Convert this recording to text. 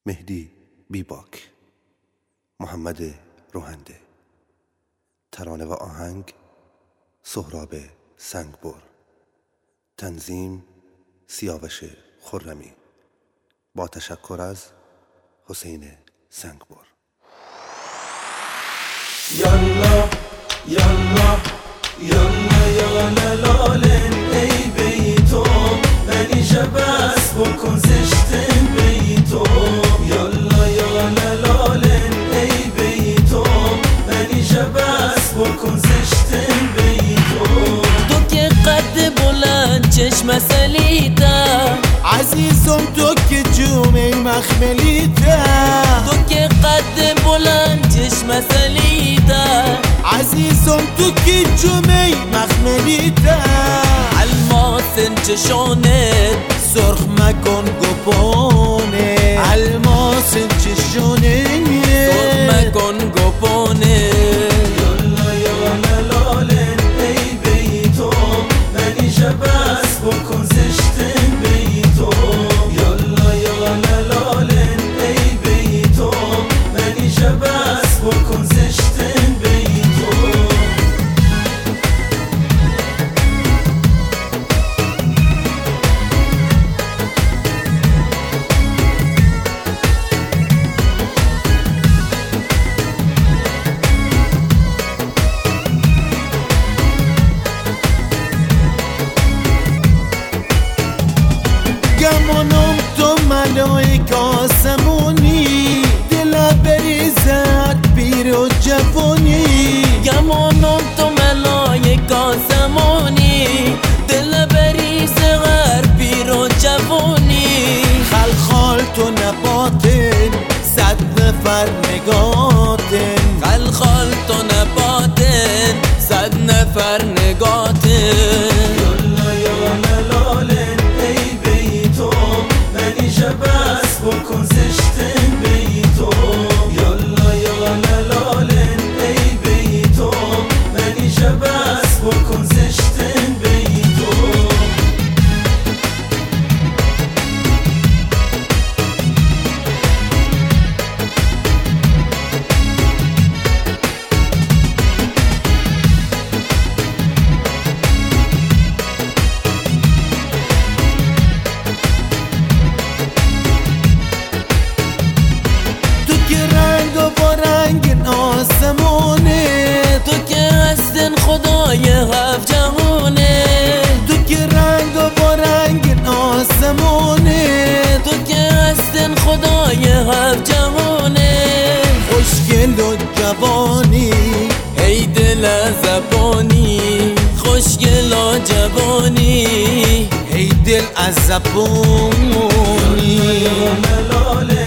مهدی بیباک، محمد روهنده. ترانه و آهنگ سهراب سنگبر. تنظیم سیاوش خرمی. با تشکر از حسین سنگبر. یالا یالا یالا یالا لالن ای بیتو منی شبس بکن زشتن بیتو یالا یالا لالن ای بیتو منی شبس بکن زشتن بیتو تو که قد بلند چشم سلیتا عزیزم تو که جومه مخملیتا تو که قد بلند چشم سلیتا عزیزم تو که جومه مخملیتا الماس چشانت سرخ مکن گپانه الماس چشانه سرخ مکن گپانه یالا یالا لالن ای بیتو منی شبس بکن زشتن بیتو یالا یالا لالن ای بیتو منی شبس بکن زشتن بیتو گمانم تو ملائک آسمونی دل بریزد پیر و جوانی گمانم تو ملائک آسمانی دل بریز غر پیر و جوانی خلخال تو نباتن صد نفر نگاتن خلخال تو نباتن صد نفر نگاتن یالا یالا لالن ای بیتو منی شبس بکن زشتن بیتو یالا یالا لالن ای بیتو منی شبس بکن زشتن بیتو آسمونه تو که هستن خدای هفت جهونه تو که رنگ و با رنگ آسمونه تو که هستن خدای هفت جهونه خوشگل و جوانی ای دل زبانی خوشگل و جوانی ای دل از زبانی یالا یالا لالن